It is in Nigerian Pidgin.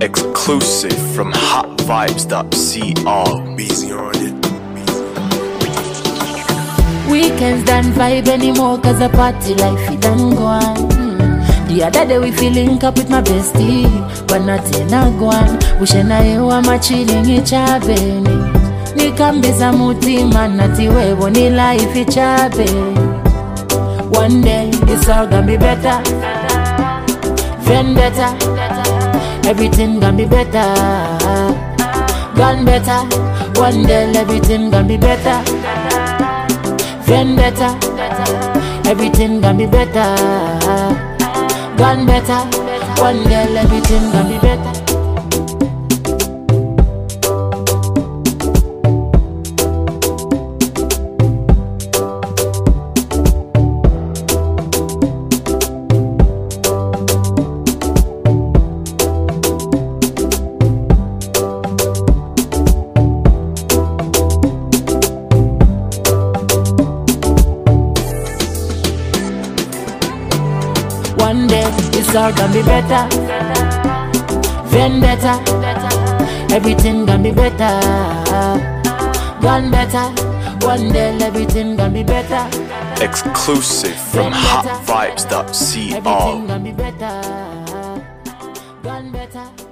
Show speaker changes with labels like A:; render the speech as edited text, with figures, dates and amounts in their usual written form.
A: Exclusive from hotvibes.cr. Busy on it.
B: Weekends don't vibe anymore cause the party life it done gone. The other day we feel link up with my bestie, but nothing a gone. Wishing I were chilling each other. Nikambiza mutima nati wewe ni life ichabe. One day it's all gonna be better. Vendetta, everything gonna be better. Gone better. One day everything gonna be better. Vendetta, everything gonna be better. Gone better. One day everything gonna be better. One day it's all gonna be better. Vendetta, everything gonna be better. Gone better. One day everything gonna be better.
A: Exclusive from
B: Vendetta,
A: hotvibes.cr.
B: everything gonna be better. Gone better.